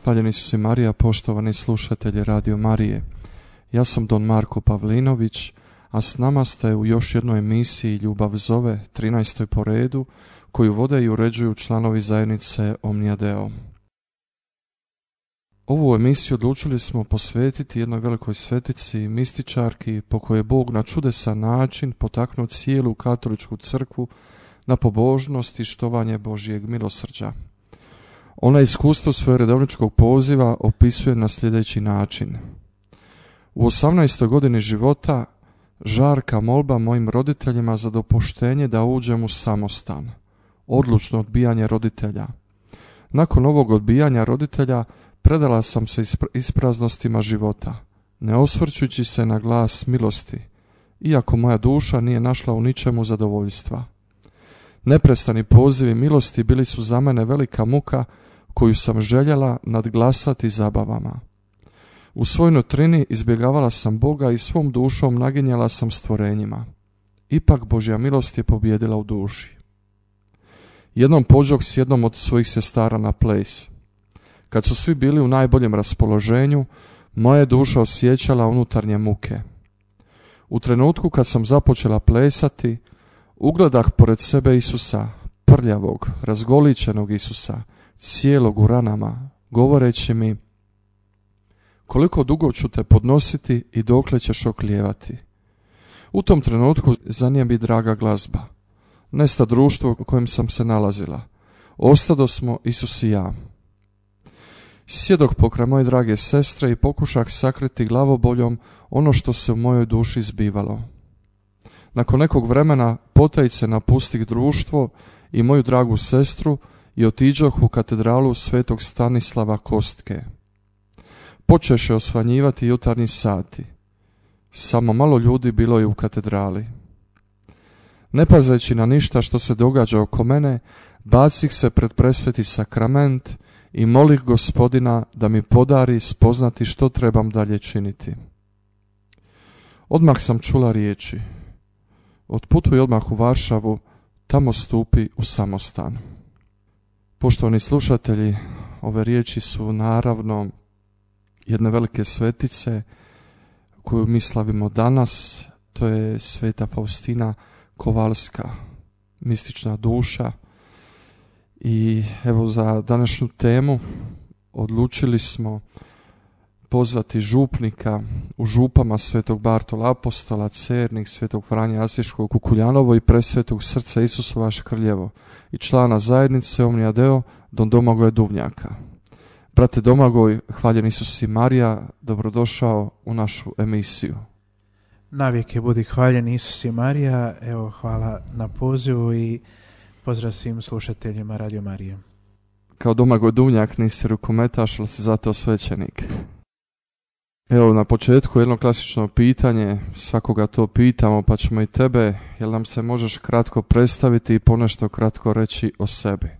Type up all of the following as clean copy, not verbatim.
Hvaljeni su si Marija, poštovani slušatelji Radio Marije. Ja sam Don Marko Pavlinović, a s nama ste u još jednoj emisiji Ljubav zove, 13. po redu, koju vode i uređuju članovi zajednice Omnia Deo. Ovu emisiju odlučili smo posvetiti jednoj velikoj svetici, mističarki, po kojoj je Bog na čudesan način potaknuo cijelu katoličku crkvu na pobožnost i štovanje Božjeg milosrđa. Ona iskustvo svojeg redovničkog poziva opisuje na sljedeći način. U 18. godini života žarka molba mojim roditeljima za dopuštenje da uđem u samostan. Odlučno odbijanje roditelja. Nakon ovog odbijanja roditelja predala sam se ispraznostima života, ne osvrćući se na glas milosti, iako moja duša nije našla u ničemu zadovoljstva. Neprestani pozivi milosti bili su za mene velika muka koju sam željela nadglasati zabavama. U svojoj nutrini izbjegavala sam Boga i svom dušom naginjala sam stvorenjima. Ipak Božja milost je pobijedila u duši. Jednom pođoh s jednom od svojih sestara na ples. Kad su svi bili u najboljem raspoloženju, moja duša osjećala unutarnje muke. U trenutku kad sam započela plesati, ugledah pored sebe Isusa, prljavog, razgoličenog Isusa, cijelog u ranama, govoreći mi: koliko dugo ću te podnositi i dokle ćeš oklijevati. U tom trenutku za nje bi draga glazba. Nesta društvo u kojem sam se nalazila. Ostado smo Isus i ja. Sjedoh pokraj moje drage sestre i pokušah sakriti glavoboljom ono što se u mojoj duši zbivalo. Nakon nekog vremena potajice napustih društvo i moju dragu sestru i otiđoh u katedralu svetog Stanislava Kostke. Počeše osvanjivati jutarnji sati. Samo malo ljudi bilo je u katedrali. Ne pazeći na ništa što se događa oko mene, bacih se pred presveti sakrament i molih Gospodina da mi podari spoznati što trebam dalje činiti. Odmah sam čula riječi: otputuj odmah u Varšavu, tamo stupi u samostan. Poštovani slušatelji, ove riječi su naravno jedne velike svetice koju mi slavimo danas. To je sveta Faustina Kowalska, mistična duša. I evo, za današnju temu odlučili smo pozvati župnika u župama svetog Bartola Apostola, Cernik, svetog Franje Asiškog Kukuljanovo i presvetog Srca Isusova Škrljevo i člana zajednice Omnia Deo Don Domagoj Duvnjaka. Brate Domagoj, hvaljen Isus i Marija, dobrodošao u našu emisiju. Navijek budi hvaljen Isus i Marija. Evo, hvala na pozivu i pozdrav svim slušateljima Radio Marije. Kao Domagoj Duvnjak nisi rukometaš, ali si zato svećenik. Evo, na početku jedno klasično pitanje, svakoga to pitamo, pa ćemo i tebe. Jel nam se možeš kratko predstaviti i ponešto kratko reći o sebi?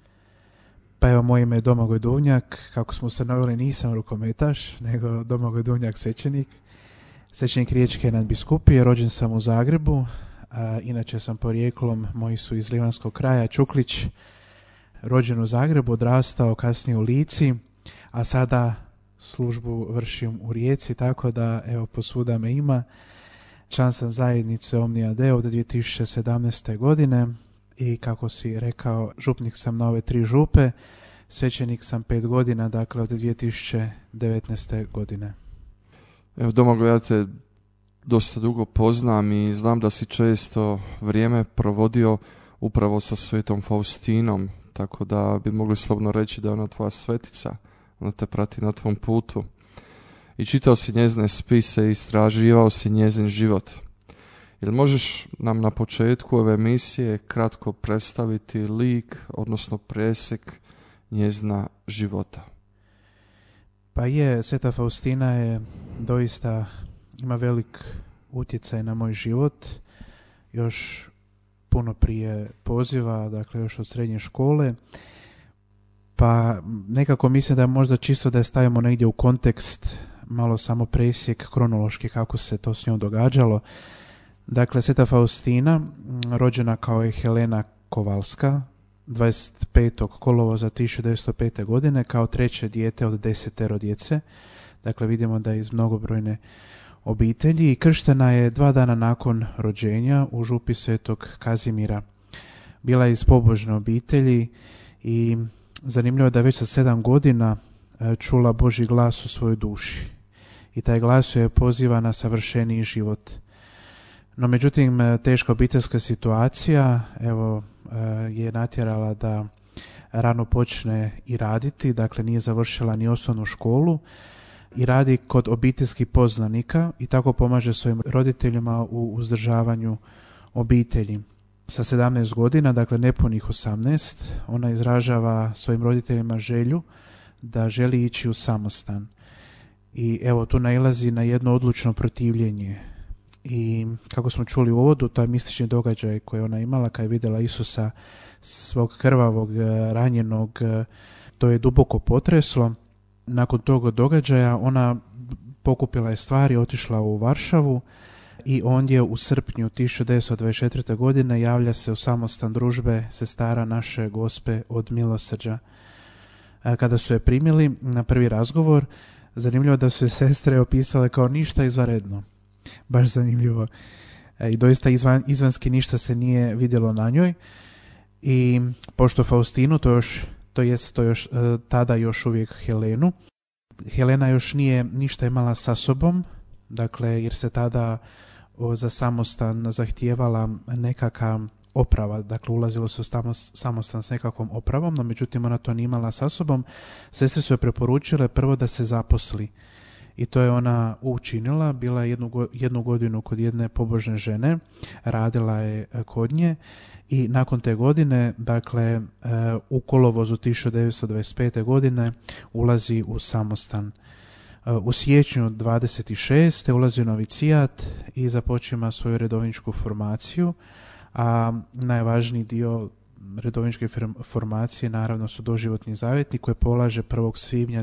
Pa evo, moje ime je Domagoj Duvnjak. Kako smo ustanovili, nisam rukometaš, nego Domagoj Duvnjak, svećenik. Svećenik Riječke nadbiskupije, rođen sam u Zagrebu. Inače sam porijeklom, moji su iz Livanskog kraja, Čuklić, rođen u Zagrebu, odrastao kasnije u Lici, a sada službu vršim u Rijeci, tako da evo, posvuda me ima. Član sam zajednice Omnia Deo od 2017. godine i kako si rekao, župnik sam na ove 3 župe, svećenik sam 5 godina, dakle od 2019. godine. Evo, Domagoj, ja te dosta dugo poznam i znam da si često vrijeme provodio upravo sa svetom Faustinom, tako da bi mogli slobodno reći da je ona tvoja svetica, ona te prati na tvom putu. I čitao si njezine spise i istraživao si njezin život. Jel možeš nam na početku ove emisije kratko predstaviti lik, odnosno presjek njezina života? Pa je, sveta Faustina je doista, ima velik utjecaj na moj život, još puno prije poziva, dakle još od srednje škole. Pa nekako mislim da je možda čisto da je stavimo negdje u kontekst, malo samo presjek kronološki kako se to s njom događalo. Dakle, sveta Faustina, rođena kao je Helena Kowalska, 25. kolovoza 1905. godine kao treće dijete od 10 djece. Dakle, vidimo da je iz mnogobrojne obitelji i krštena je 2 dana nakon rođenja u župi Svetog Kazimira. Bila je iz pobožne obitelji i zanimljivo je da već sa 7 godina čula Božji glas u svojoj duši. I taj glas je poziva na savršeniji život. No međutim, teška obiteljska situacija je natjerala da rano počne i raditi, dakle nije završila ni osnovnu školu i radi kod obiteljskih poznanika i tako pomaže svojim roditeljima u uzdržavanju obitelji. Sa 17 godina, dakle nepunih 18, ona izražava svojim roditeljima želju da želi ići u samostan. I evo tu nailazi na jedno odlučno protivljenje. I kako smo čuli u uvodu, to je mistični događaj koji ona imala kad je vidjela Isusa svog krvavog, ranjenog, to je duboko potreslo. Nakon tog događaja ona pokupila je stvari, otišla u Varšavu i ondje u srpnju 1924. godine javlja se u samostan družbe sestara naše Gospe od milosrđa. Kada su je primili na prvi razgovor, zanimljivo da su je sestre opisale kao ništa izvanredno. Baš zanimljivo. I doista izvanski ništa se nije vidjelo na njoj. I pošto Faustinu, to jest tada još uvijek Helenu, Helena još nije ništa imala sa sobom, dakle jer se tada za samostan zahtijevala nekakva oprava, dakle ulazilo se u samostan s nekakvom opravom, no međutim ona to nije imala sa sobom. Sestre su joj preporučile prvo da se zaposli i to je ona učinila. Bila je jednu godinu kod jedne pobožne žene, radila je kod nje i nakon te godine, dakle u kolovozu 1925. godine ulazi u samostan. U siječnju 26. ulazi u novicijat i započima svoju redovničku formaciju, a najvažniji dio redovničke formacije naravno su doživotni zavjeti koje polaže 1. svibnja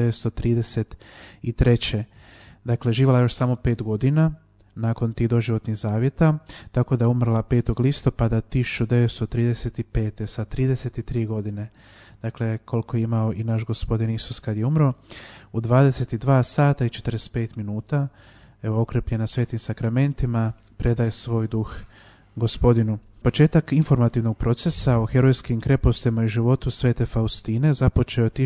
1933. Dakle, živjela još samo 5 godina nakon tih doživotnih zavjeta, tako da je umrla 5. listopada 1935. sa 33 godine. Dakle, koliko je imao i naš Gospodin Isus kad je umro, u 22 sata i 45 minuta, evo okrepljena svetim sakramentima, predaje svoj duh Gospodinu. Početak informativnog procesa o herojskim krepostima i životu svete Faustine započeo je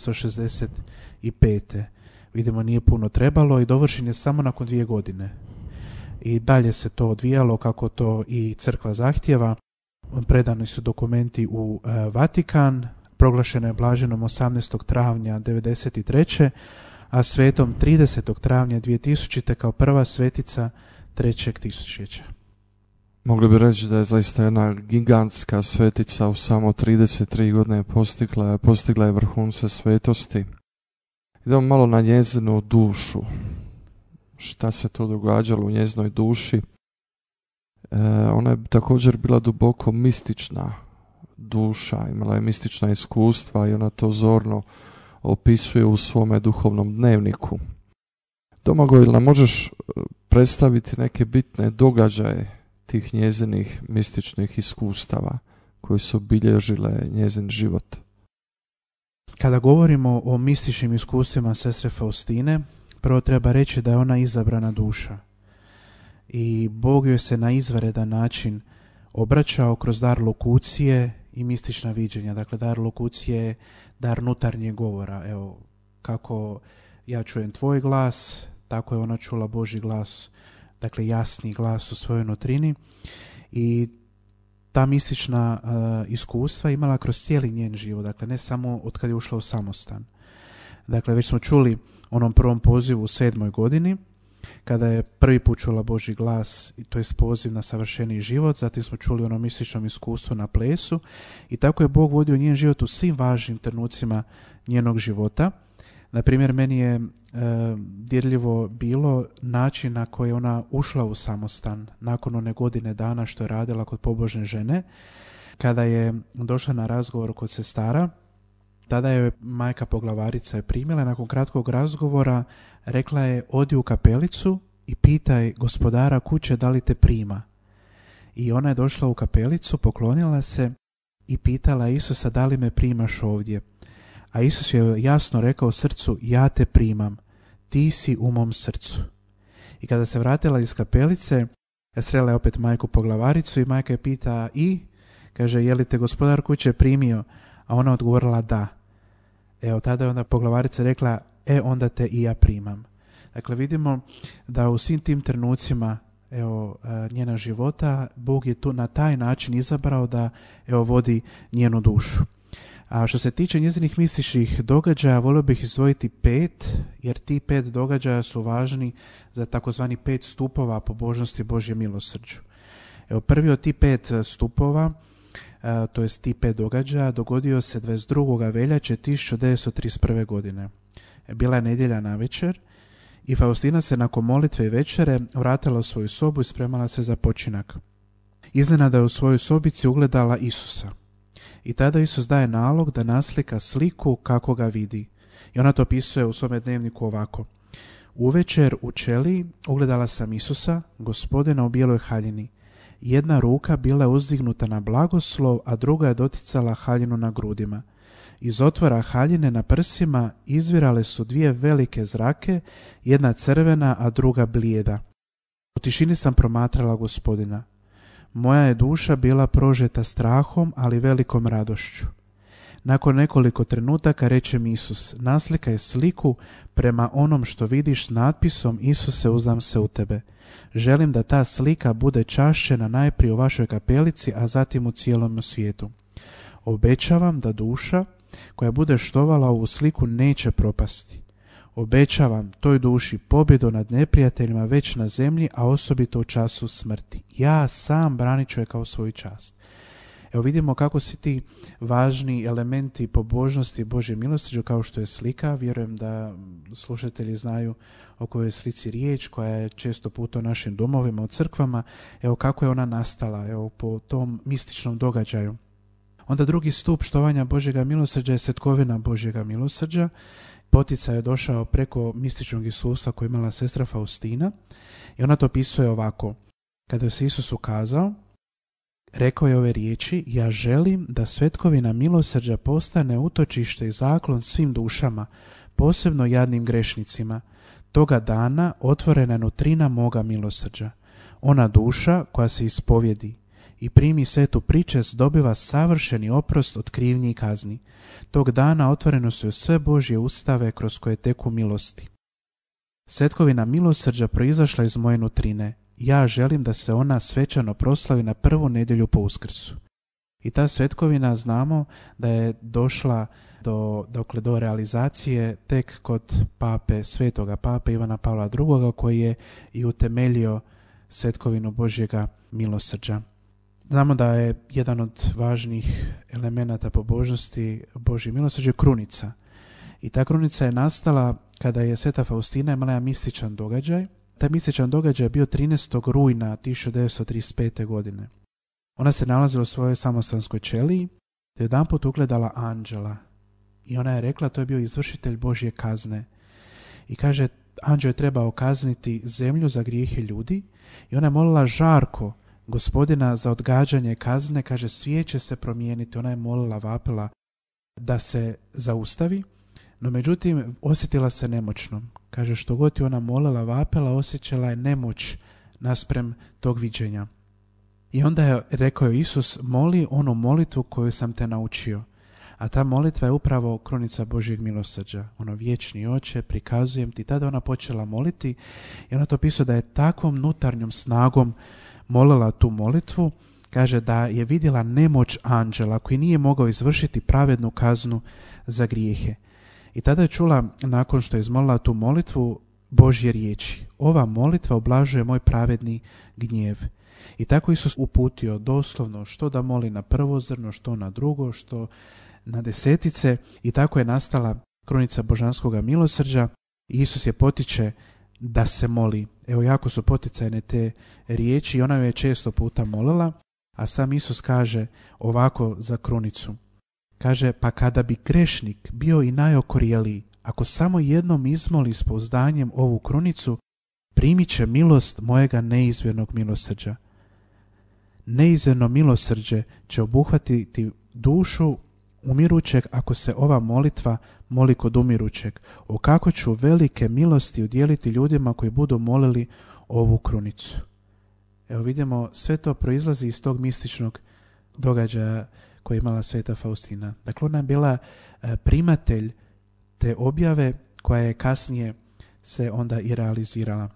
1965. Vidimo, nije puno trebalo i dovršen je samo nakon 2 godine. I dalje se to odvijalo kako to i crkva zahtjeva. Predani su dokumenti u Vatikan, proglašeno je blaženom 18. travnja 1993. a svetom 30. travnja 2000. kao prva svetica 3. tisućljeća. Mogli bi reći da je zaista jedna gigantska svetica u samo 33 godine postigla je vrhunce svetosti. Idemo malo na njezinu dušu. Šta se to događalo u njezinoj duši? Ona je također bila duboko mistična duša, imala je mistična iskustva i ona to zorno opisuje u svome duhovnom dnevniku. Domagoj, nam možeš predstaviti neke bitne događaje tih njezinih mističnih iskustava koji su obilježile njezin život? Kada govorimo o mističnim iskustvima sestre Faustine, prvo treba reći da je ona izabrana duša i Bog joj se na izvanredan način obraćao kroz dar lokucije i mistična viđenja. Dakle, dar lokucije je dar nutarnjeg govora. Evo, kako ja čujem tvoj glas, tako je ona čula Božji glas, dakle jasni glas u svojoj nutrini, i ta mistična iskustva imala kroz cijeli njen život, dakle ne samo od kad je ušla u samostan. Dakle, već smo čuli onom prvom pozivu u 7. godini, kada je prvi put čula Božji glas, to je poziv na savršeni život. Zatim smo čuli ono mističnom iskustvu na plesu i tako je Bog vodio njen život u svim važnim trenucima njenog života. Na primjer, meni je dirljivo bilo način na koji je ona ušla u samostan nakon one godine dana što je radila kod pobožne žene. Kada je došla na razgovor kod sestara, tada je majka poglavarica je primila. Nakon kratkog razgovora rekla je: odi u kapelicu i pitaj gospodara kuće da li te prima. I ona je došla u kapelicu, poklonila se i pitala Isusa da li me primaš ovdje. A Isus je jasno rekao srcu, ja te primam, ti si u mom srcu. I kada se vratila iz kapelice, srela je opet majku poglavaricu i majka je pita kaže, je li te gospodar kuće primio? A ona odgovorila da. Evo, tada je onda poglavarica rekla, onda te i ja primam. Dakle, vidimo da u svim tim trenucima njena života, Bog je tu na taj način izabrao da vodi njenu dušu. A što se tiče njezinih mističnih događaja, volio bih izdvojiti 5, jer ti 5 događaja su važni za takozvani 5 stupova pobožnosti Božje milosrđu. Prvi od ti 5 stupova, to jest ti 5 događaja, dogodio se 22. veljače 1931. godine. Bila je nedjelja navečer i Faustina se nakon molitve i večere vratila u svoju sobu i spremala se za počinak. Iznenada je u svojoj sobici ugledala Isusa. I tada Isus daje nalog da naslika sliku kako ga vidi. I ona to opisuje u svome dnevniku ovako. Uvečer u ćeliji ugledala sam Isusa, Gospodina u bijeloj haljini. Jedna ruka bila je uzdignuta na blagoslov, a druga je doticala haljinu na grudima. Iz otvora haljine na prsima izvirale su 2 velike zrake, jedna crvena, a druga blijeda. U tišini sam promatrala Gospodina. Moja je duša bila prožeta strahom, ali velikom radošću. Nakon nekoliko trenutaka reče mi Isus, naslikaj sliku prema onom što vidiš s natpisom Isuse, uzdam se u tebe. Želim da ta slika bude čašćena najprije u vašoj kapelici, a zatim u cijelom svijetu. Obećavam da duša koja bude štovala ovu sliku neće propasti. Obećavam toj duši pobjedu nad neprijateljima već na zemlji, a osobito u času smrti. Ja sam branit ću je kao svoju čast. Evo vidimo kako svi ti važni elementi pobožnosti Božje milosrđe, kao što je slika, vjerujem da slušatelji znaju o kojoj je slici riječ, koja je često puta u našim domovima, u crkvama, evo kako je ona nastala, evo po tom mističnom događaju. Onda drugi stup štovanja Božjega milosrđa je svetkovina Božjega milosrđa. Poticaj je došao preko mističnog iskustva koje je imala sestra Faustina i ona to opisuje ovako. Kada se Isus ukazao, rekao je ove riječi, ja želim da svetkovina milosrđa postane utočište i zaklon svim dušama, posebno jadnim grešnicima. Toga dana otvorena je nutrina moga milosrđa. Ona duša koja se ispovjedi i primi svetu pričest dobiva savršeni oprost od krivnji i kazni. Tog dana otvoreno su sve Božje ustave kroz koje teku milosti. Svetkovina milosrđa proizašla iz moje nutrine. Ja želim da se ona svečano proslavi na prvu nedjelju po Uskrsu. I ta svetkovina znamo da je došla do realizacije tek kod svetoga pape Ivana Pavla II. Koji je i utemeljio svetkovinu Božjega milosrđa. Znamo da je jedan od važnih elemenata pobožnosti Božje milosrđe krunica. I ta krunica je nastala kada je sveta Faustina imala jedan mističan događaj. Taj mističan događaj je bio 13. rujna 1935. godine. Ona se nalazila u svojoj samostanskoj ćeliji, te jedanput ugledala anđela. I ona je rekla, to je bio izvršitelj Božje kazne. I kaže, anđel je trebao kazniti zemlju za grijehe ljudi. I ona je molila žarko Gospodina za odgađanje kazne, kaže, svijet će se promijeniti. Ona je molila, vapila da se zaustavi, no međutim osjetila se nemoćnom. Kaže, što god je ona molila, vapela, osjećala je nemoć naspram tog viđenja. I onda je rekao Isus, moli onu molitvu koju sam te naučio. A ta molitva je upravo krunica Božjeg milosrđa. Ono, vječni Oče, prikazujem ti. Tada ona počela moliti i ona to opisuje da je takvom nutarnjom snagom molila tu molitvu. Kaže da je vidjela nemoć anđela koji nije mogao izvršiti pravednu kaznu za grijehe. I tada je čula, nakon što je izmolila tu molitvu, Božje riječi. Ova molitva ublažuje moj pravedni gnjev. I tako Isus uputio doslovno što da moli na prvo zrno, što na drugo, što na desetice. I tako je nastala krunica božanskoga milosrđa. I Isus je potiče da se moli. Evo, jako su poticajne te riječi i ona je često puta molila, a sam Isus kaže ovako za krunicu. Kaže, pa kada bi grešnik bio i najokorjeliji, ako samo jednom izmoli s pouzdanjem ovu krunicu, primit će milost mojega neizmjernog milosrđa. Neizmjerno milosrđe će obuhvatiti dušu umirućeg ako se ova molitva moli kod umirućeg. O kako ću velike milosti udjeliti ljudima koji budu molili ovu krunicu. Evo vidimo, sve to proizlazi iz tog mističnog događaja koji je imala sveta Faustina. Dakle, ona je bila primatelj te objave koja je kasnije se onda i realizirala.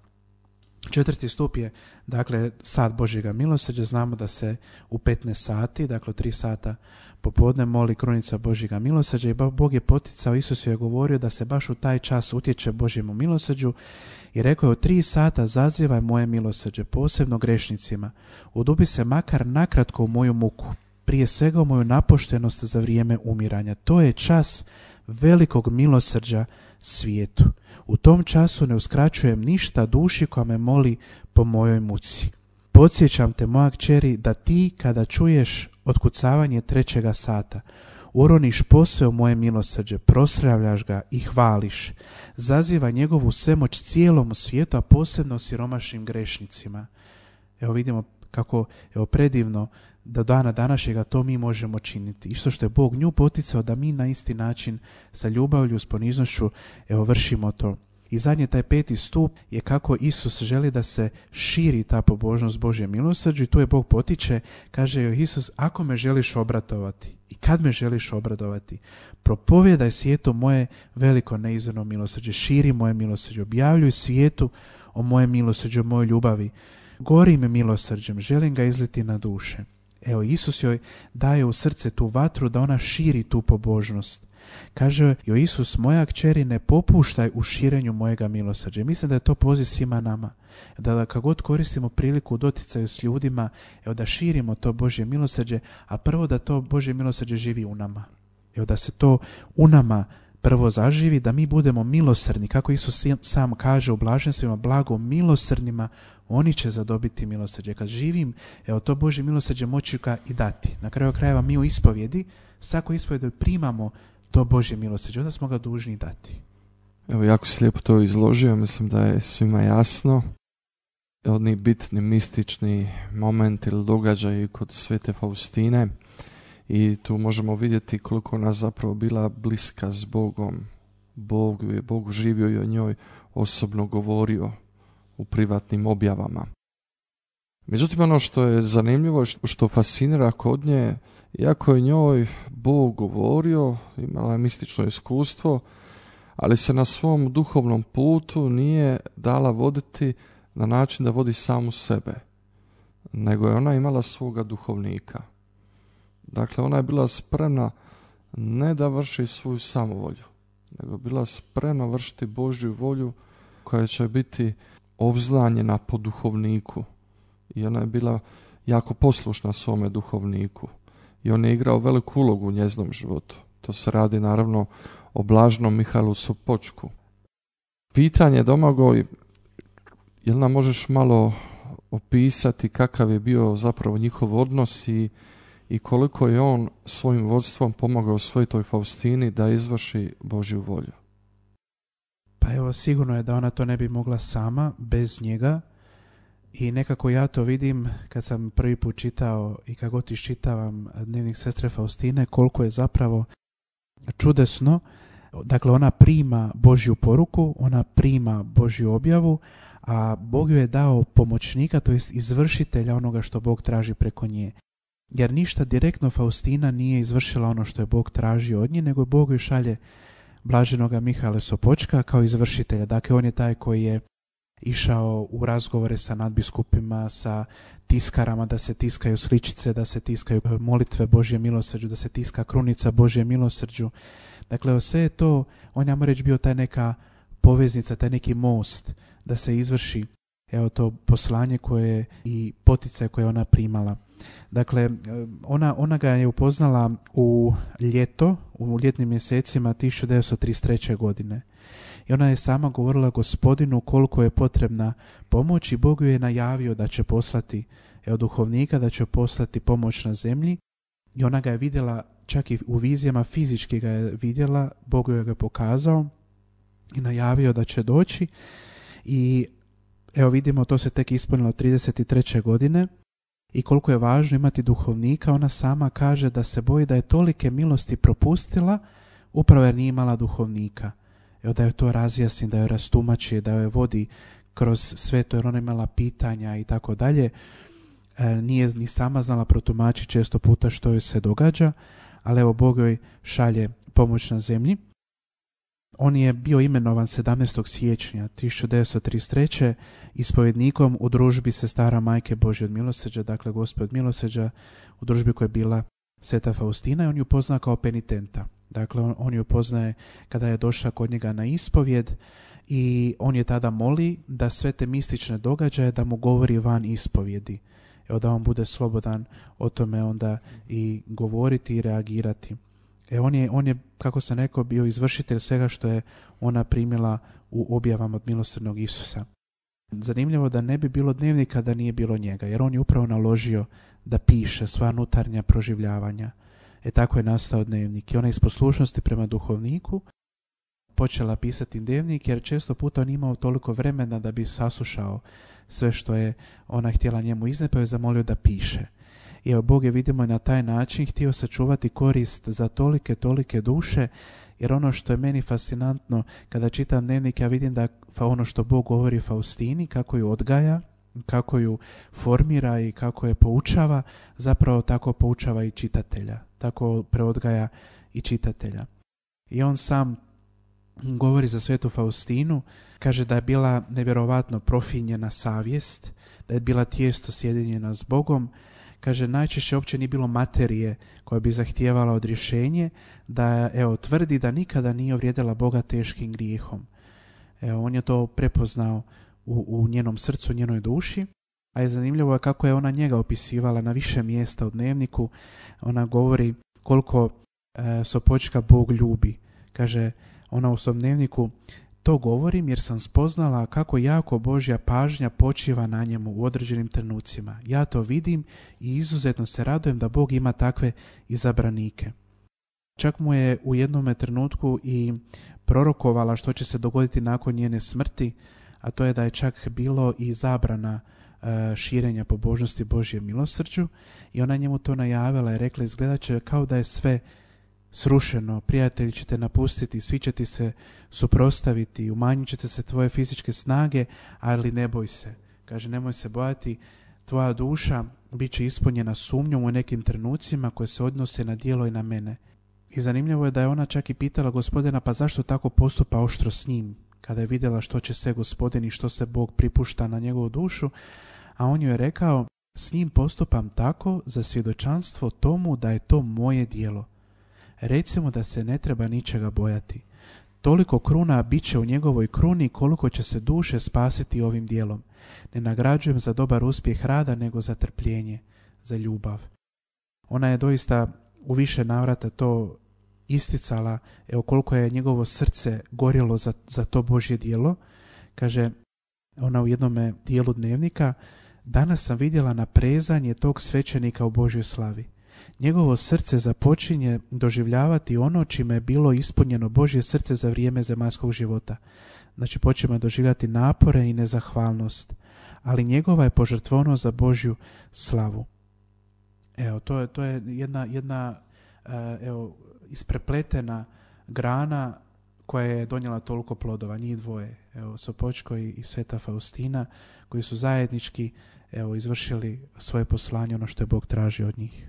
4. stup je, dakle, sat Božjega milosrđa. Znamo da se u 15 sati, dakle 3 sata popodne, moli krunica Božjega milosrđa i Bog je poticao, Isus je govorio da se baš u taj čas utječe Božjemu milosrđu i rekao je: u 3 sata zazivaj moje milosrđe, posebno grešnicima. Udubi se makar nakratko u moju muku, prije svega u moju napoštenost za vrijeme umiranja. To je čas velikog milosrđa svijetu. U tom času ne uskraćujem ništa duši koja me moli po mojoj muci. Podsjećam te, moja kćeri, da ti kada čuješ otkucavanje 3. sata, uroniš posve u moje milosrđe, proslavljaš ga i hvališ. Zaziva njegovu svemoć cijelom svijetu, a posebno siromašnim grešnicima. Evo vidimo kako predivno da dana današnjega to mi možemo činiti. Isto što je Bog nju poticao da mi na isti način sa ljubavlju, s poniznošću vršimo to. I zadnje, taj 5. stup je kako Isus želi da se širi ta pobožnost Božje milosrđu i tu je Bog potiče, kaže joj Isus: ako me želiš obradovati i kad me želiš obradovati, propovjedaj svijetu moje veliko neizmjerno milosrđe, širi moje milosrđe, objavljuj svijetu o moje milosrđe, o mojoj ljubavi. Gori me milosrđem, želim ga izliti na duše. Evo, Isus joj daje u srce tu vatru da ona širi tu pobožnost. Kaže joj Isus: moja kćeri, ne popuštaj u širenju mojega milosrđa. Mislim da je to poziv svima nama. Da kad god koristimo priliku u doticaju s ljudima, da širimo to Božje milosrđe, a prvo da to Božje milosrđe živi u nama. Da se to u nama prvo zaživi, da mi budemo milosrdni. Kako Isus sam kaže u blaženstvima: blago milosrdnima, oni će zadobiti milosrđe. Kad živim, to Božje milosrđe moći ga i dati. Na kraju krajeva mi u ispovjedi, svako ispovjedi primamo to Božje milosrđe, onda smo ga dužni dati. Evo, jako si lijepo to izložio, mislim da je svima jasno. Oni bitni mistični momenti ili događaji kod svete Faustine i tu možemo vidjeti koliko ona zapravo bila bliska s Bogom. Bog živio i o njoj osobno govorio u privatnim objavama. Međutim, ono što je zanimljivo, što fascinira kod nje, iako je njoj Bog govorio, imala je mistično iskustvo, ali se na svom duhovnom putu nije dala voditi na način da vodi samu sebe, nego je ona imala svoga duhovnika. Dakle, ona je bila spremna ne da vrši svoju samovolju, nego bila spremna vršiti Božju volju koja će biti obznanjena po duhovniku. I ona je bila jako poslušna svome duhovniku. I on je igrao veliku ulogu u njeznom životu. To se radi naravno o blaženom Mihajlu Sopoćku. Pitanje, Domagoj, jel nam možeš malo opisati kakav je bio zapravo njihov odnos i koliko je on svojim vodstvom pomogao svetoj Faustini da izvrši Božju volju? Pa evo, sigurno je da ona to ne bi mogla sama, bez njega. I nekako ja to vidim kad sam prvi put čitao i kad god iščitavam dnevnik sestre Faustine, koliko je zapravo čudesno. Dakle, ona prima Božju poruku, ona prima Božju objavu, a Bog joj je dao pomoćnika, to jest izvršitelja onoga što Bog traži preko nje. Jer ništa direktno Faustina nije izvršila ono što je Bog tražio od nje, nego Bog joj šalje blaženoga Mihajla Sopoćka kao izvršitelja. Dakle, on je taj koji je išao u razgovore sa nadbiskupima, sa tiskarama, da se tiskaju sličice, da se tiskaju molitve Božje milosrđu, da se tiska krunica Božje milosrđu. Dakle, sve je to, on je, reći, bio taj neka poveznica, taj neki most da se izvrši to poslanje koje i poticaj koje ona primala. Dakle, ona ga je upoznala u ljetnim mjesecima 1933. godine. I ona je sama govorila Gospodinu koliko je potrebna pomoć i Bog joj je najavio da će poslati duhovnika, da će poslati pomoć na zemlji. I ona ga je vidjela, čak i u vizijama fizički ga je vidjela, Bog joj ga pokazao i najavio da će doći. I evo vidimo, to se tek ispunilo 33. godine. i koliko je važno imati duhovnika, ona sama kaže da se boji da je tolike milosti propustila upravo jer nije imala duhovnika. Evo, da joj to razjasni, da joj rastumači, da joj vodi kroz sve to jer ona imala pitanja i tako dalje. Nije ni sama znala protumačiti često puta što joj se događa, ali evo Bog joj šalje pomoć na zemlji. On je bio imenovan 17. siječnja 1933. ispovjednikom u družbi sestara Majke Božje od milosrđa, dakle Gospe od milosrđa, u družbi koja je bila Sveta Faustina, i on ju pozna kao penitenta. Dakle, on ju poznaje kada je došla kod njega na ispovjed i on je tada moli da sve te mistične događaje da mu govori van ispovjedi. Evo, da on bude slobodan o tome onda i govoriti i reagirati. On je, kako sam rekao, bio izvršitelj svega što je ona primila u objavama od milosrdnog Isusa. Zanimljivo da ne bi bilo dnevnika da nije bilo njega, jer on je upravo naložio da piše sva unutarnja proživljavanja. Tako je nastao dnevnik i ona iz poslušnosti prema duhovniku počela pisati dnevnik, jer često puta on imao toliko vremena da bi saslušao sve što je ona htjela njemu iznijeti, pa je zamolio da piše. I evo, Bog je, vidimo, na taj način htio sačuvati korist za tolike duše, jer ono što je meni fascinantno kada čitam dnevnik, ja vidim da ono što Bog govori Faustini, kako ju odgaja, kako ju formira i kako je poučava, zapravo tako poučava i čitatelja, tako preodgaja i čitatelja. I on sam govori za svetu Faustinu, kaže da je bila nevjerovatno profinjena savjest, da je bila tijesto sjedinjena s Bogom. Kaže, najčešće uopće nije bilo materije koja bi zahtijevala odrješenje, da tvrdi da nikada nije uvrijedila Boga teškim grijehom. On je to prepoznao u njenom srcu, njenoj duši, a je zanimljivo kako je ona njega opisivala na više mjesta u dnevniku. Ona govori koliko Sopoćka Bog ljubi. Kaže ona u svom dnevniku: to govorim jer sam spoznala kako jako Božja pažnja počiva na njemu u određenim trenucima. Ja to vidim i izuzetno se radujem da Bog ima takve izabranike. Čak mu je u jednome trenutku i prorokovala što će se dogoditi nakon njene smrti, a to je da je čak bilo i zabrana širenja pobožnosti Božjem milosrđu, i ona njemu to najavila i rekla: izgledat će kao da je sve srušeno, prijatelji će te napustiti, svi će ti se suprotstaviti, umanjit ćete se tvoje fizičke snage, ali ne boj se. Kaže, nemoj se bojati, tvoja duša bit će ispunjena sumnjom u nekim trenucima koje se odnose na djelo i na mene. I zanimljivo je da je ona čak i pitala Gospodina: pa zašto tako postupa oštro s njim, kada je vidjela što će sve Gospodin i što se Bog pripušta na njegovu dušu, a on joj je rekao: s njim postupam tako za svjedočanstvo tomu da je to moje djelo. Recimo da se ne treba ničega bojati. Toliko kruna bit će u njegovoj kruni koliko će se duše spasiti ovim djelom. Ne nagrađujem za dobar uspjeh rada, nego za trpljenje, za ljubav. Ona je doista u više navrata to isticala, koliko je njegovo srce gorjelo za to Božje djelo. Kaže ona u jednome dijelu dnevnika: danas sam vidjela naprezanje tog svećenika u Božjoj slavi. Njegovo srce započinje doživljavati ono čime je bilo ispunjeno Božje srce za vrijeme zemaljskog života. Znači, počinje doživljati napore i nezahvalnost, ali njegova je požrtvovnost za Božju slavu. To je jedna isprepletena grana koja je donijela toliko plodova, njih dvoje, Sopoćko i Sveta Faustina, koji su zajednički izvršili svoje poslanje, ono što je Bog traži od njih.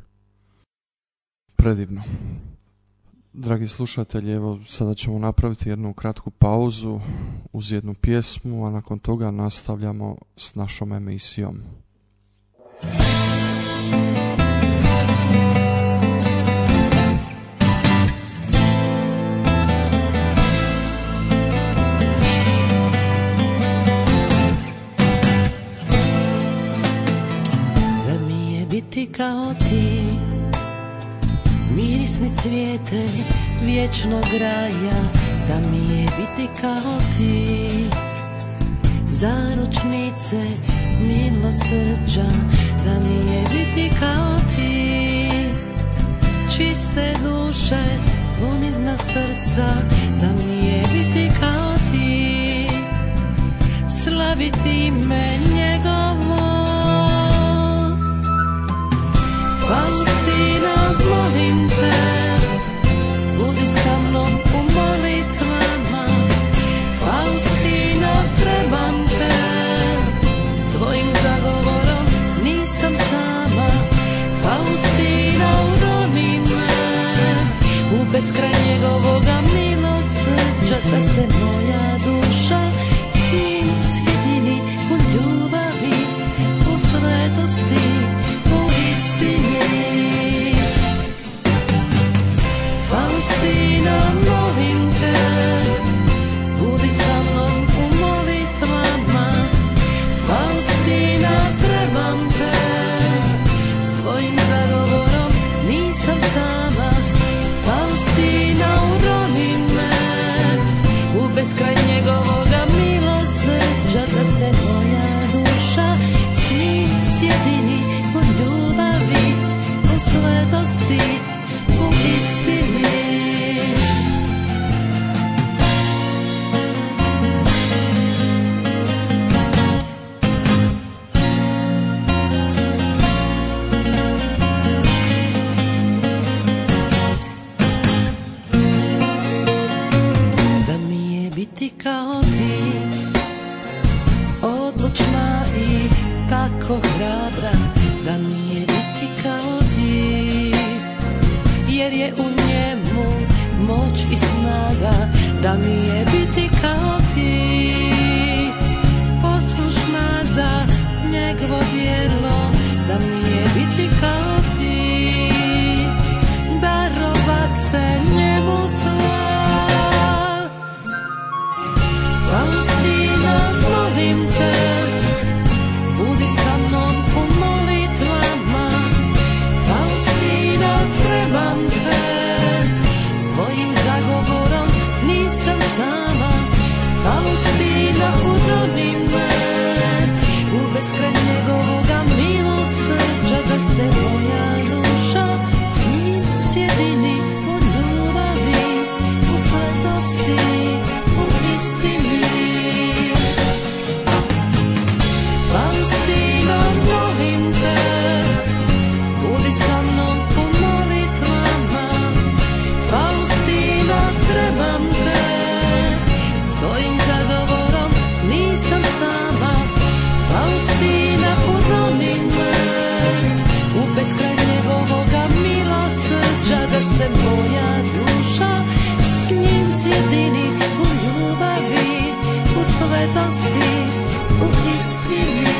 Predivno. Dragi slušatelji, sada ćemo napraviti jednu kratku pauzu uz jednu pjesmu, a nakon toga nastavljamo s našom emisijom. Da mi je biti kao ti, mirisni cvijete vječnog raja, da mi je biti kao ti, zaručnice milosrđa, da mi je biti kao ti, čiste duše, ponizna srca, da mi je biti kao ti, slaviti ime njegovo. da se moja duša s njim sjedini u ljubavi, u svetosti, u istini. Faustina, molim te, budi sa mnom u molitvama. Faustina, trebam te, s tvojim zagovorom nisam sama. Faustina, uroni me u beskraj njegovoga milosrđa, da se moja duša s njim sjedini u ljubavi, u svetosti, u istini. Da mi je biti kao ti, odlučna i tako hrabra, da mi je biti kao ti, jer je u njemu moć i snaga. Da mi je biti kao ti, poslušna za njegovo djelo. Da mi je biti kao ti, darovat se njemu sva. Faustina, molim te, budi sa mnom u molitvama. Faustina, trebam te, s tvojim zagovorom nisam sama. Faustina, uroni me u beskraj njegovoga milosrđa, da se moja duša s njim sjedini u ljubavi, u svetosti, u istini. Faustina, molim te, budi sa mnom u molitvama. Faustina, trebam te, s tvojim zagovorom nisam sama. Faustina, uroni me u beskraj njegovoga milosrđa, da se moja duša s njim sjedini u ljubavi, u svetosti, u istini.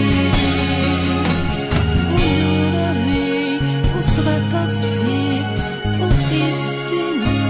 U ljubavi, u svetosti, u istini.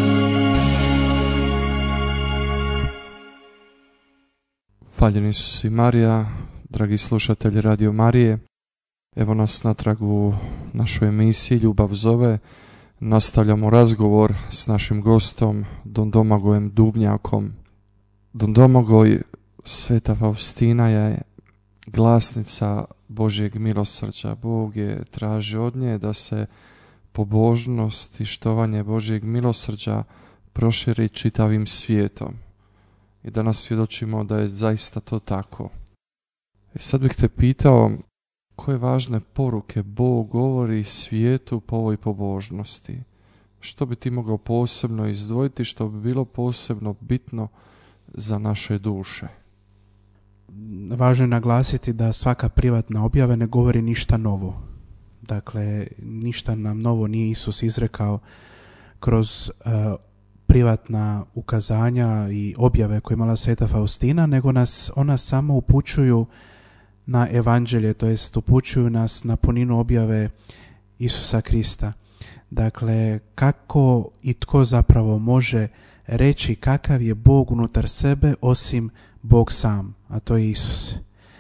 Hvaljen Isus i Marija, dragi slušatelji Radio Marije. Evo nas natrag u našoj emisiji Ljubav zove. Nastavljamo razgovor s našim gostom, Don Domagojem Duvnjakom. Don Domagoj, Sveta Faustina je glasnica Božjeg milosrđa. Bog je tražio od nje da se pobožnost i štovanje Božjeg milosrđa proširi čitavim svijetom. I danas svjedočimo da je zaista to tako. I sad bih te pitao, koje važne poruke Bog govori svijetu po ovoj pobožnosti? Što bi ti mogao posebno izdvojiti, što bi bilo posebno bitno za naše duše? Važno je naglasiti da svaka privatna objava ne govori ništa novo. Dakle, ništa nam novo nije Isus izrekao kroz privatna ukazanja i objave koje je imala Sveta Faustina, nego nas ona samo upućuju na evanđelje, to jest upućuju nas na puninu objave Isusa Krista. Dakle, kako i tko zapravo može reći kakav je Bog unutar sebe osim Bog sam, a to je Isus.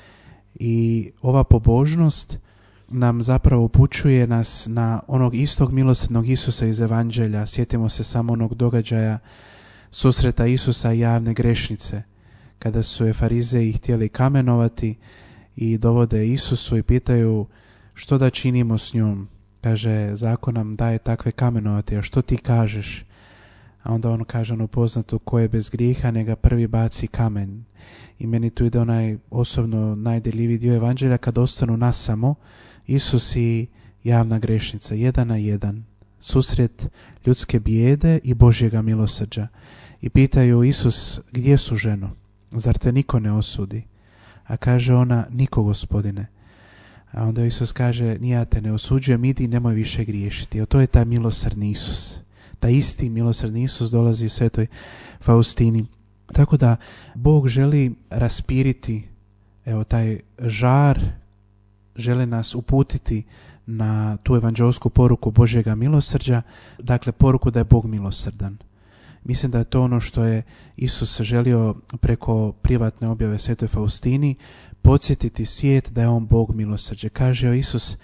I ova pobožnost nam zapravo upućuje nas na onog istog milosrdnog Isusa iz evanđelja. Sjetimo se samo onog događaja susreta Isusa i javne grešnice, kada su je farizeji htjeli kamenovati i dovode Isusu i pitaju što da činimo s njom. Kaže, zakon nam daje takve kamenovati, a što ti kažeš? A onda on kaže onu poznatu, ko je bez grijeha, neka prvi baci kamen. I meni tu ide onaj osobno najdeljiviji dio evanđelja, kad ostanu nas samo Isus i javna grešnica, 1 na 1, susret ljudske bijede i Božjega milosrđa. I pitaju Isus, gdje su ženo? Zar te niko ne osudi? A kaže ona, niko, Gospodine. A onda Isus kaže, ni ja te ne osuđujem, idi, nemoj više griješiti. A to je taj milosrdni Isus. taj isti milosrdni Isus dolazi svetoj Faustini. Tako da Bog želi raspiriti taj žar, želi nas uputiti na tu evanđelsku poruku Božjega milosrđa, dakle poruku da je Bog milosrdan. Mislim da je to ono što je Isus želio preko privatne objave svetoj Faustini, podsjetiti svijet da je on Bog milosrđe. Kaže Isus,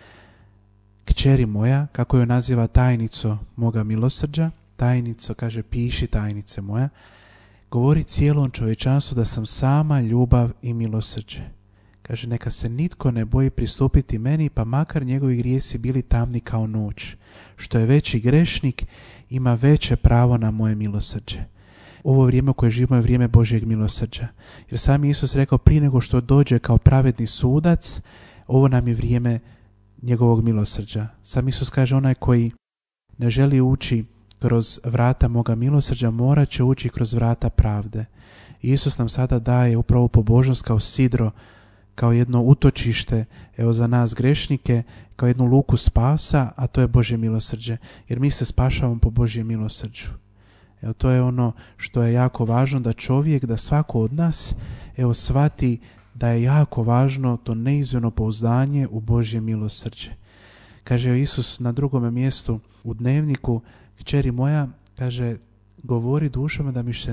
kćeri moja, kako joj naziva tajnico moga milosrđa, tajnico, kaže, piši tajnice moja, govori cijelom čovječanstvu da sam sama ljubav i milosrđe. Kaže, neka se nitko ne boji pristupiti meni, pa makar njegovi grijesi bili tamni kao noć. Što je veći grešnik, ima veće pravo na moje milosrđe. Ovo vrijeme koje živimo je vrijeme Božjeg milosrđa. Jer sam Isus rekao, prije nego što dođe kao pravedni sudac, ovo nam je vrijeme njegovog milosrđa. Sam Isus kaže, onaj koji ne želi ući kroz vrata moga milosrđa, morat će ući kroz vrata pravde. I Isus nam sada daje upravo pobožnost kao sidro, kao jedno utočište, za nas grešnike, kao jednu luku spasa, a to je Božje milosrđe. Jer mi se spašavamo po Božjem milosrđu. To je ono što je jako važno, da čovjek, da svako od nas, shvati da je jako važno to neizmjerno pouzdanje u Božje milosrđe. Kaže Isus na drugome mjestu u dnevniku, kćeri moja, kaže, govori dušama da mi se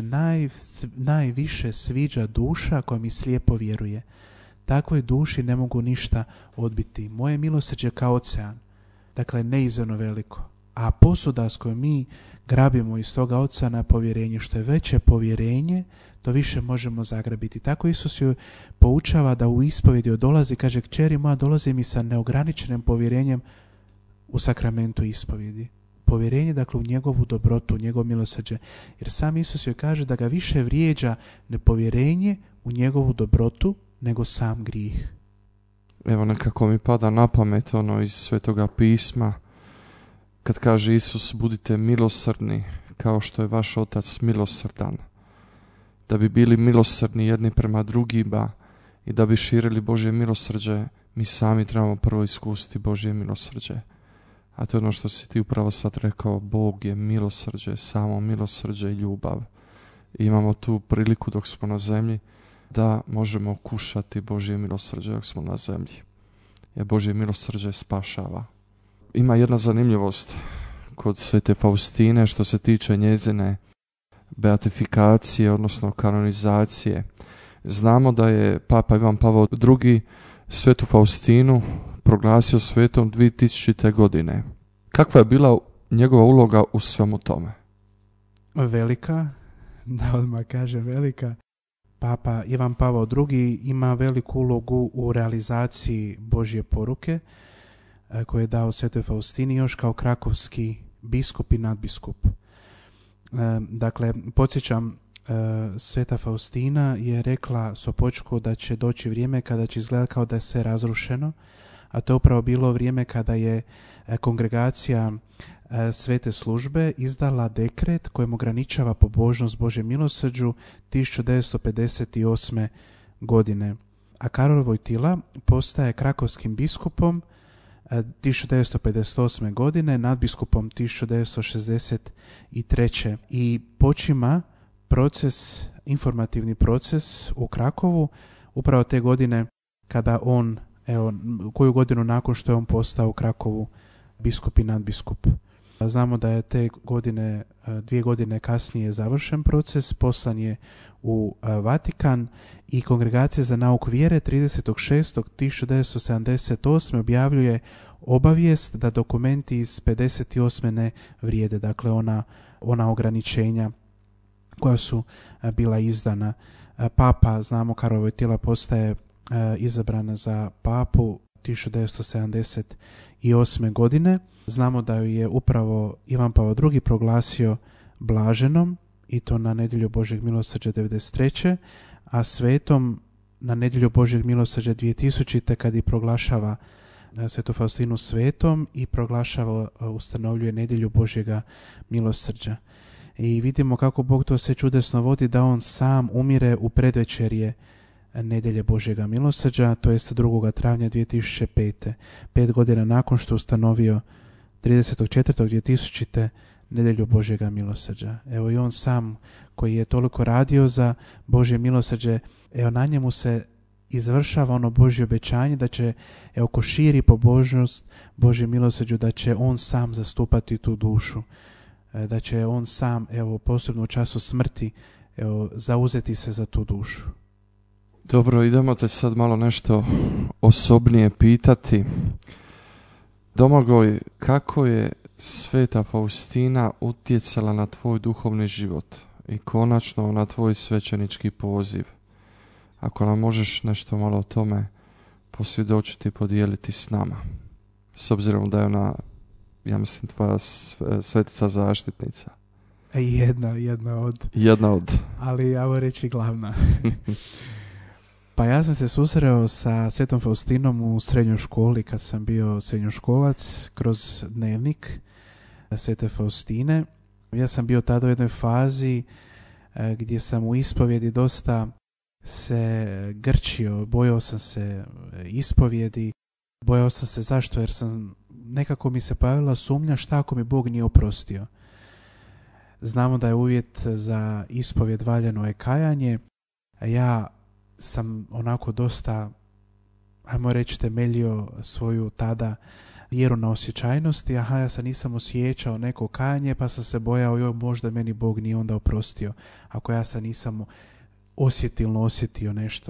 najviše sviđa duša koja mi slijepo vjeruje. Takvoj duši ne mogu ništa odbiti. Moje milosrđe kao ocean, dakle neizmjerno veliko. A posuda s kojom mi grabimo iz toga oceana povjerenje. Što je veće povjerenje, to više možemo zagrabiti. Tako Isus joj poučava da u ispovjedi dolazi, kaže, kćeri moja, dolazi mi sa neograničenim povjerenjem u sakramentu ispovjedi. Povjerenje, dakle, u njegovu dobrotu, u njegovo milosrđe. Jer sam Isus joj kaže da ga više vrijeđa nepovjerenje u njegovu dobrotu nego sam grijeh. Evo, nekako mi pada na pamet iz Svetoga pisma, kad kaže Isus, budite milosrdni kao što je vaš Otac milosrdan. Da bi bili milosrdni jedni prema drugima i da bi širili Božje milosrđe, mi sami trebamo prvo iskusiti Božje milosrđe. A to je ono što si ti upravo sad rekao, Bog je milosrđe, samo milosrđe i ljubav. I imamo tu priliku dok smo na zemlji da možemo kušati Božje milosrđe dok smo na zemlji. Jer Božje milosrđe spašava. Ima jedna zanimljivost kod svete Faustine što se tiče njezine beatifikacije, odnosno kanonizacije. Znamo da je Papa Ivan Pavao II svetu Faustinu proglasio svetom 2000. godine. Kakva je bila njegova uloga u svemu tome? Velika, da odmah kažem velika. Papa Ivan Pavao II ima veliku ulogu u realizaciji Božje poruke koje je dao svetoj Faustini još kao krakovski biskup i nadbiskup. Dakle, podsjećam, sveta Faustina je rekla Sopoćku da će doći vrijeme kada će izgledati kao da je sve razrušeno, a to je upravo bilo vrijeme kada je kongregacija svete službe izdala dekret kojim ograničava pobožnost Božjem milosrđu 1958. godine. A Karol Vojtila postaje krakovskim biskupom 1958. godine, nadbiskupom 1963. I počima informativni proces u Krakovu upravo te godine kada on, koju godinu nakon što je on postao u Krakovu biskup i nadbiskup. Znamo da je te godine, 2 godine kasnije završen proces, poslan je u Vatikan i Kongregacija za nauku vjere 30.6.1978. objavljuje obavijest da dokumenti iz 58. ne vrijede, dakle ona ograničenja koja su bila izdana. Papa, znamo, Karol Vojtila postaje izabrana za papu 1978. godine. Znamo da ju je upravo Ivan Pavao II proglasio blaženom, i to na nedjelju Božjeg milosrđa 1993. a svetom na nedjelju Božjeg milosrđa 2000. kad i proglašava svetu Faustinu svetom i ustanovljuje nedjelju Božjega milosrđa. I vidimo kako Bog to se čudesno vodi, da on sam umire u predvečerje nedjelje Božjega milosrđa, to jest 2. travnja 2005. 5 godina nakon što ustanovio 30.4.2000. nedjelju Božjega milosrđa. Evo i on sam koji je toliko radio za Božje milosrđe, evo na njemu se izvršava ono Božje obećanje da će, evo ko širi pobožnost Božje milosrđu, da će on sam zastupati tu dušu, da će on sam, evo posebno u času smrti, evo zauzeti se za tu dušu. Dobro, idemo te sad malo nešto osobnije pitati. Domagoj, kako je Sveta Faustina utjecala na tvoj duhovni život i konačno na tvoj svećenički poziv? Ako nam možeš nešto malo o tome posvjedočiti i podijeliti s nama. S obzirom da je ona, ja mislim, tvoja svetica zaštitnica. Jedna od. Ali ja volim reći glavna. Pa ja sam se susreo sa Svetom Faustinom u srednjoj školi kad sam bio srednjoškolac kroz dnevnik Svete Faustine. Ja sam bio tada u jednoj fazi gdje sam u ispovjedi dosta se grčio, bojao sam se ispovjedi, bojao sam se zašto, jer sam nekako mi se pojavila sumnja šta ako mi Bog nije oprostio. Znamo da je uvjet za ispovjed valjano je kajanje, a ja sam onako dosta, ajmo reći, temeljio svoju tada vjeru na osjećajnosti. Ja sam nisam osjećao neko kajanje, pa sam se bojao, možda meni Bog nije onda oprostio ako ja sam nisam osjetio nešto.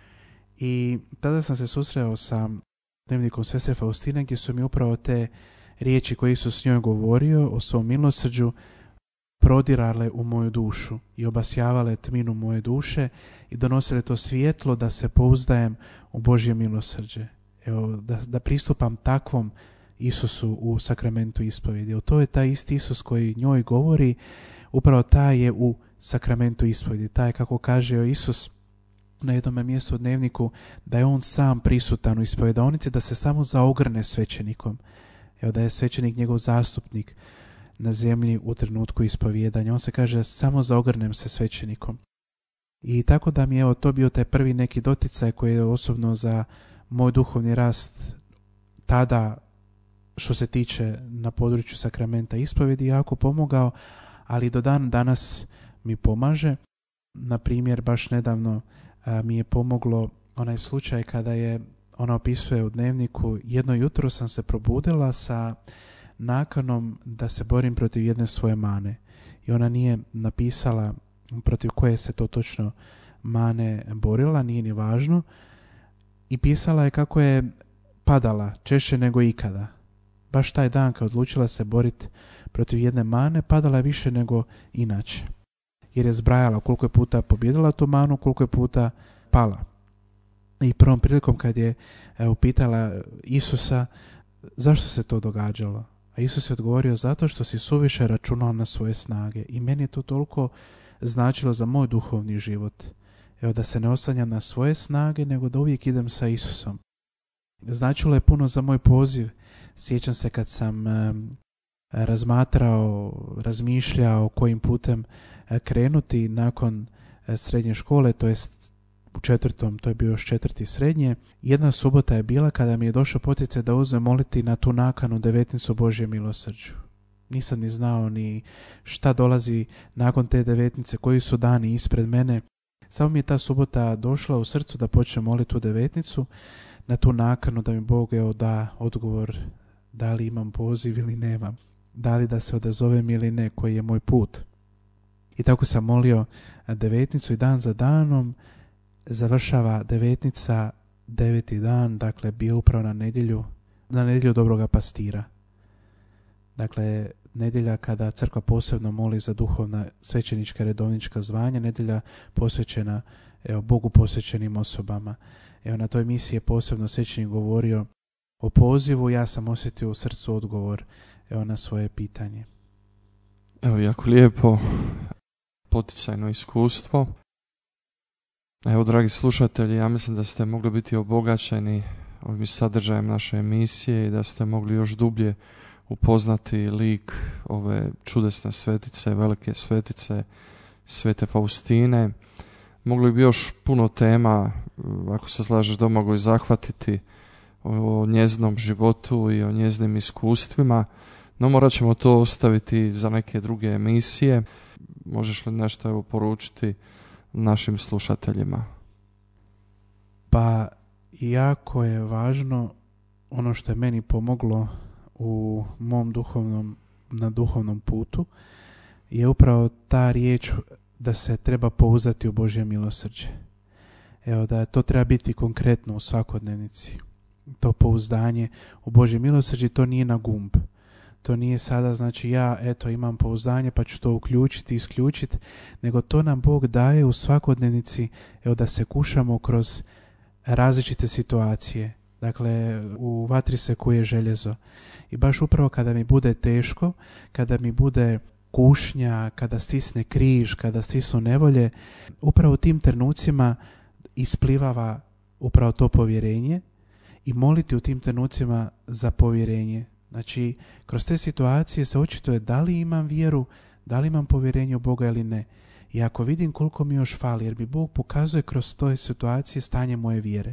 I tada sam se susreo sa dnevnikom sestre Faustine, gdje su mi upravo te riječi koje Isus s njoj govorio o svom milosrđu prodirale u moju dušu i obasjavale tminu moje duše i donosile to svjetlo da se pouzdajem u Božje milosrđe. Evo, da pristupam takvom Isusu u sakramentu ispovjedi. Evo, to je taj isti Isus koji njoj govori, upravo taj je u sakramentu ispovjedi. Taj, kako kaže Isus na jednom mjestu u dnevniku, da je on sam prisutan u ispovjedaonici, da se samo zaogrne svećenikom. Evo, da je svećenik njegov zastupnik na zemlji u trenutku ispovjedanja. On se kaže, samo zaogrnem se svećenikom. I tako da mi je to bio taj prvi neki doticaj koji je osobno za moj duhovni rast tada, što se tiče na području sakramenta ispovjedi, jako pomogao, ali do dan danas mi pomaže. Na primjer, baš nedavno mi je pomoglo onaj slučaj kada je, ona opisuje u dnevniku, jedno jutro sam se probudila sa nakanom da se borim protiv jedne svoje mane. I ona nije napisala protiv koje se to točno mane borila, nije ni važno. I pisala je kako je padala češće nego ikada. Baš taj dan kad odlučila se boriti protiv jedne mane, padala je više nego inače. Jer je zbrajala koliko je puta pobjedila tu manu, koliko je puta pala. I prvom prilikom kad je upitala Isusa zašto se to događalo, a Isus je odgovorio, zato što si suviše računao na svoje snage. I meni je to toliko značilo za moj duhovni život. Evo, da se ne oslanjam na svoje snage, nego da uvijek idem sa Isusom. Značilo je puno za moj poziv. Sjećam se kad sam razmišljao kojim putem krenuti nakon srednje škole, to jest u 4. to je bio još 4. srednje. Jedna subota je bila kada mi je došao poticaj da uzmem moliti na tu nakanu devetnicu Božje milosrđu. Nisam ni znao ni šta dolazi nakon te devetnice, koji su dani ispred mene. Samo mi je ta subota došla u srcu da počnem moliti tu devetnicu na tu nakanu, da mi Bog da odgovor da li imam poziv ili nemam, da li da se odazovem ili ne, koji je moj put. I tako sam molio devetnicu i dan za danom završava devetnica 9. dan, dakle bio upravo na nedjelju dobroga pastira. Dakle, nedjelja kada crkva posebno moli za duhovna svećenička redovnička zvanja, nedjelja posvećena Bogu posvećenim osobama. Na toj misiji je posebno svećenik govorio o pozivu, ja sam osjetio u srcu odgovor na svoje pitanje. Evo, jako lijepo, poticajno iskustvo. Evo, dragi slušatelji, ja mislim da ste mogli biti obogaćeni ovim sadržajem naše emisije i da ste mogli još dublje upoznati lik ove čudesne svetice, velike svetice, Svete Faustine. Mogli bi još puno tema, ako se slažeš Domagoj, zahvatiti o njezinom životu i o njezinim iskustvima. No morat ćemo to ostaviti za neke druge emisije. Možeš li nešto poručiti našim slušateljima? Pa jako je važno ono što je meni pomoglo u mom na duhovnom putu je upravo ta riječ da se treba pouzdati u Božje milosrđe. Evo, da to treba biti konkretno u svakodnevnici. To pouzdanje u Božje milosrđe, to nije na gumb. To nije sada, znači ja imam pouzdanje pa ću to uključiti, isključiti, nego to nam Bog daje u svakodnevnici, da se kušamo kroz različite situacije. Dakle, u vatri se kuje željezo. I baš upravo kada mi bude teško, kada mi bude kušnja, kada stisne križ, kada stisnu nevolje, upravo u tim trenucima isplivava upravo to povjerenje i moliti u tim trenucima za povjerenje. Znači, kroz te situacije se očituje da li imam vjeru, da li imam povjerenje u Boga ili ne. I ako vidim koliko mi još fali, jer mi Bog pokazuje kroz te situacije stanje moje vjere.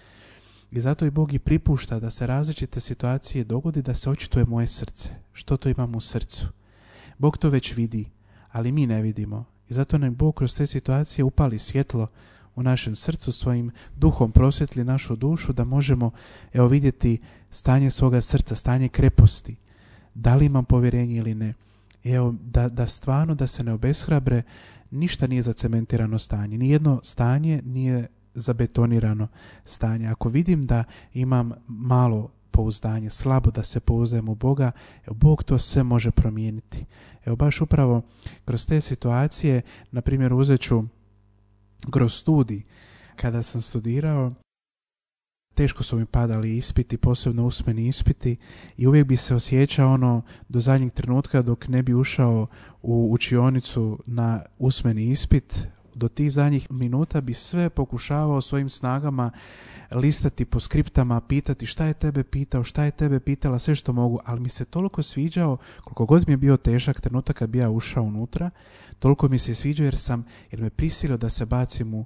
I zato i Bog i pripušta da se različite situacije dogodi, da se očituje moje srce. Što to imam u srcu? Bog to već vidi, ali mi ne vidimo. I zato nam Bog kroz te situacije upali svjetlo u našem srcu, svojim duhom prosvjetli našu dušu, da možemo vidjeti stanje svoga srca, stanje kreposti. Da li imam povjerenje ili ne. Da stvarno, da se ne obeshrabre, ništa nije zacementirano stanje. Nijedno stanje nije zabetonirano stanje. Ako vidim da imam malo pouzdanje, slabo da se pouzdajem u Boga, Bog to sve može promijeniti. Baš upravo kroz te situacije, na primjer uzet ću kroz studij. Kada sam studirao, teško su mi padali ispiti, posebno usmeni ispiti, i uvijek bi se osjećao do zadnjeg trenutka dok ne bi ušao u učionicu na usmeni ispit. Do tih zadnjih minuta bi sve pokušavao svojim snagama listati po skriptama, pitati šta je tebe pitao, šta je tebe pitala, sve što mogu, ali mi se toliko sviđao, koliko god mi je bio težak trenutak kad bi ja ušao unutra, toliko mi se sviđao jer me prisilio da se bacim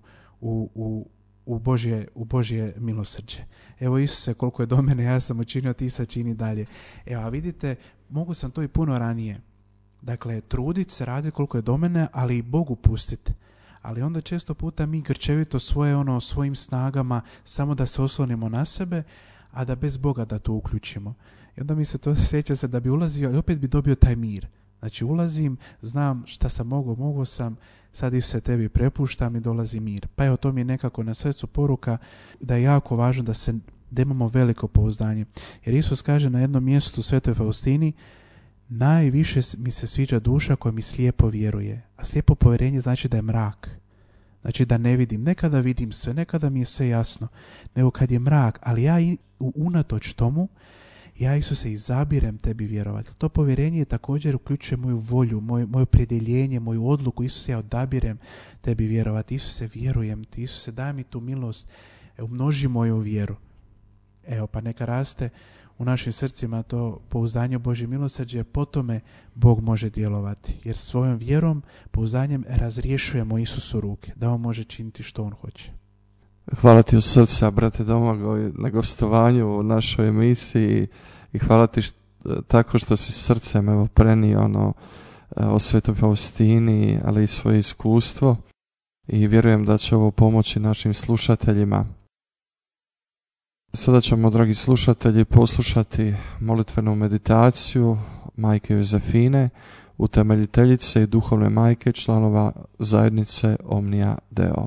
u Božje milosrđe. Evo Isuse, koliko je do mene, ja sam učinio, ti sačini dalje. A vidite, mogu sam to i puno ranije. Dakle, truditi se, raditi koliko je do mene, ali i Bogu pustiti. Ali onda često puta mi grčevito svojim snagama samo da se oslonimo na sebe, a da bez Boga da to uključimo. I onda mi se to sjeća se da bi ulazio i opet bi dobio taj mir. Znači ulazim, znam šta sam mogao sam, sad i se tebi prepuštam i dolazi mir. Pa to mi je nekako na srcu poruka da je jako važno da imamo veliko pouzdanje. Jer Isus kaže na jednom mjestu u Svetoj Faustini: najviše mi se sviđa duša koja mi slijepo vjeruje. A slijepo povjerenje znači da je mrak. Znači da ne vidim. Nekada vidim sve, nekada mi je sve jasno. Nego kad je mrak, ali ja unatoč tomu, ja Isuse izabirem tebi vjerovati. To povjerenje također uključuje moju volju, moje opredjeljenje, moju odluku. Isuse, ja odabirem tebi vjerovati. Isuse, vjerujem ti. Isuse, daj mi tu milost. Umnoži moju vjeru. Pa neka raste u našim srcima to pouzdanje u Božje milosrđe, po tome Bog može djelovati. Jer svojom vjerom, pouzdanjem razriješujemo Isusu ruke, da on može činiti što on hoće. Hvala ti od srca, brate Domagoj, na gostovanju u našoj emisiji i hvala ti tako što si srcem prenio o Svetoj Faustini, ali i svoje iskustvo, i vjerujem da će ovo pomoći našim slušateljima. Sada ćemo, dragi slušatelji, poslušati molitvenu meditaciju majke Jozefine, utemeljiteljice i duhovne majke članova zajednice Omnia Deo.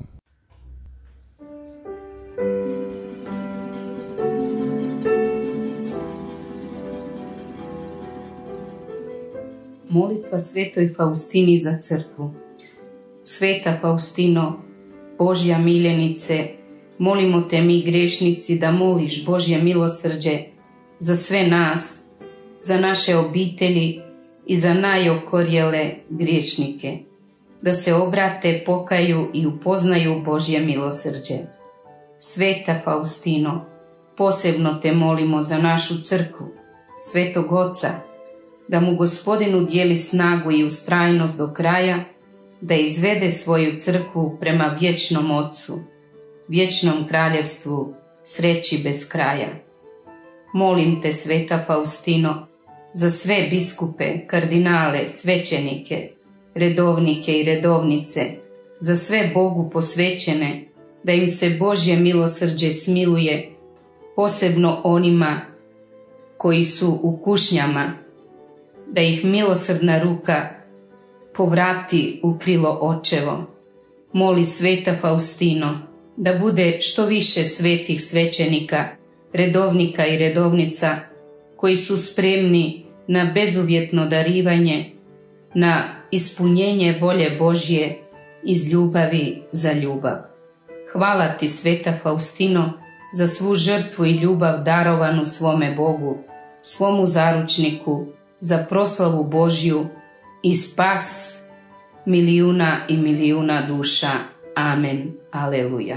Molitva Svetoj Faustini za crkvu. Sveta Faustino, Božja miljenice, molimo te mi grešnici da moliš Božje milosrđe za sve nas, za naše obitelji i za najokorjele griješnike, da se obrate, pokaju i upoznaju Božje milosrđe. Sveta Faustino, posebno te molimo za našu crkvu, Svetog Oca, da mu Gospodin udijeli snagu i ustrajnost do kraja, da izvede svoju crkvu prema vječnom Otcu, vječnom kraljevstvu, sreći bez kraja. Molim te, Sveta Faustino, za sve biskupe, kardinale, svećenike, redovnike i redovnice, za sve Bogu posvećene, da im se Božje milosrđe smiluje, posebno onima koji su u kušnjama, da ih milosrdna ruka povrati u krilo očevo. Moli sveta Faustino da bude što više svetih svećenika, redovnika i redovnica koji su spremni na bezuvjetno darivanje, na ispunjenje volje Božje iz ljubavi za ljubav. Hvala ti, sveta Faustino, za svu žrtvu i ljubav darovanu svome Bogu, svomu zaručniku, za proslavu Božju i spas milijuna i milijuna duša. Amen. Aleluja.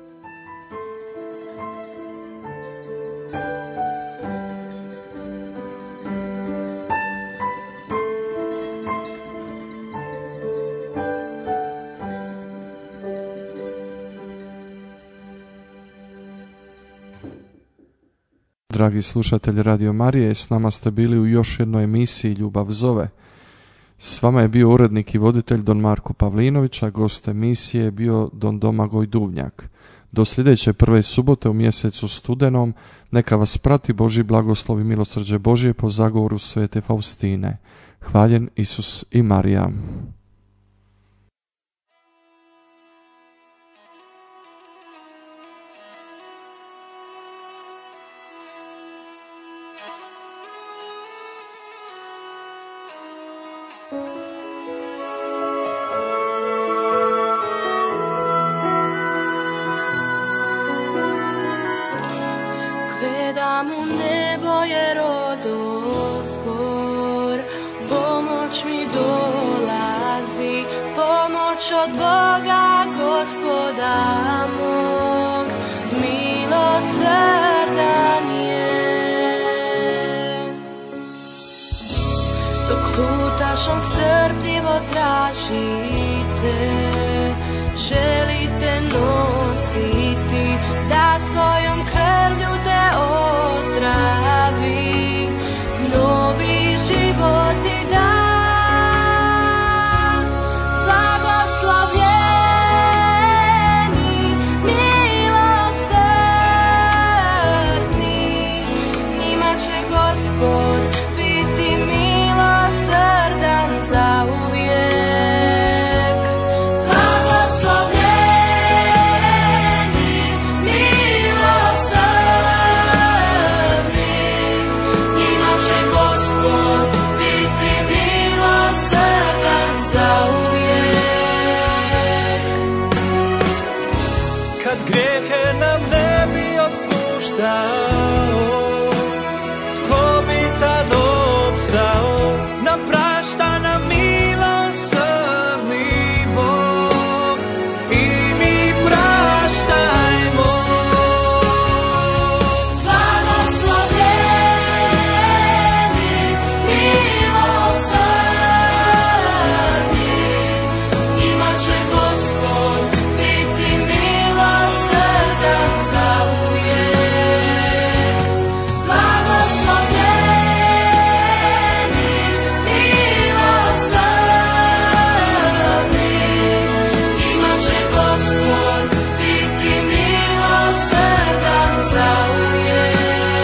Dragi slušatelji Radio Marije, s nama ste bili u još jednoj emisiji Ljubav zove. S vama je bio urednik i voditelj Don Marko Pavlinović, a gost emisije je bio Don Domagoj Duvnjak. Do sljedeće prve subote u mjesecu studenom neka vas prati Božji blagoslov i milosrđe Božje po zagovoru svete Faustine. Hvaljen Isus i Marija. Gledam u nebo jer odozgor pomoć mi dolazi, pomoć od Boga Gospoda mog, milosrdan je. Dok lutaš on strpljivo tražite, želite nositi, da svojom krvlju te ozdravi, novi život ti da. Blagoslovljeni, milosrdni, njima će Gospod biti milosrdan zauvijek. Blagoslovljeni, milosrdni, njima će Gospod biti milosrdan zauvijek. Kad grijehe nam ne bi otpuštao, tko bi tad opstao? Nam prašta nam milosrdni Bog i mi praštajmo. Blagoslovljeni, milosrdni, njima će Gospod biti milosrdan zauvijek. Blagoslovljeni, milosrdni, njima će Gospod biti milosrdan zauvijek.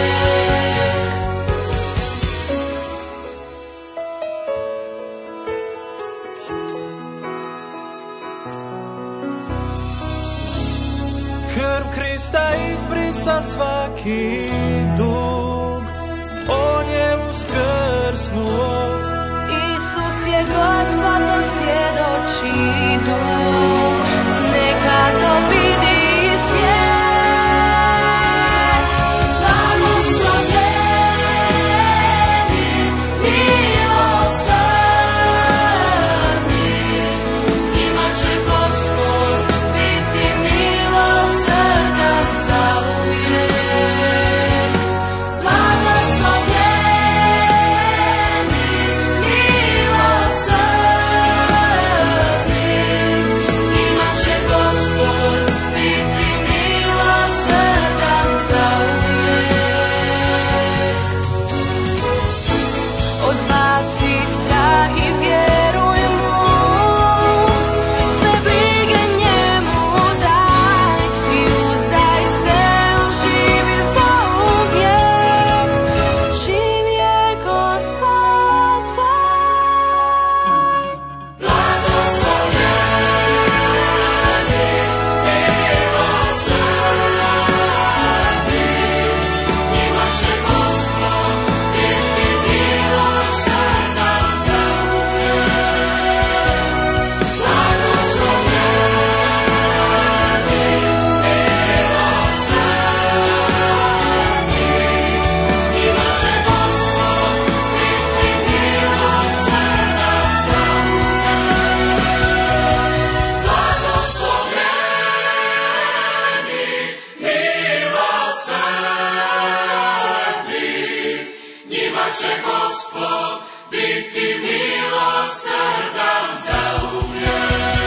Krv Krista izbrisa svaki dug, on je uskrsnuo. Isus je Gospod, to svjedoči duh, neka to vidi svijet. Blagoslovljeni, milosrdni, njima će Gospod biti milosrdan zauvijek. Blagoslovljeni, milosrdni, njima će Gospod će Gospod biti milosrdan za uvijek.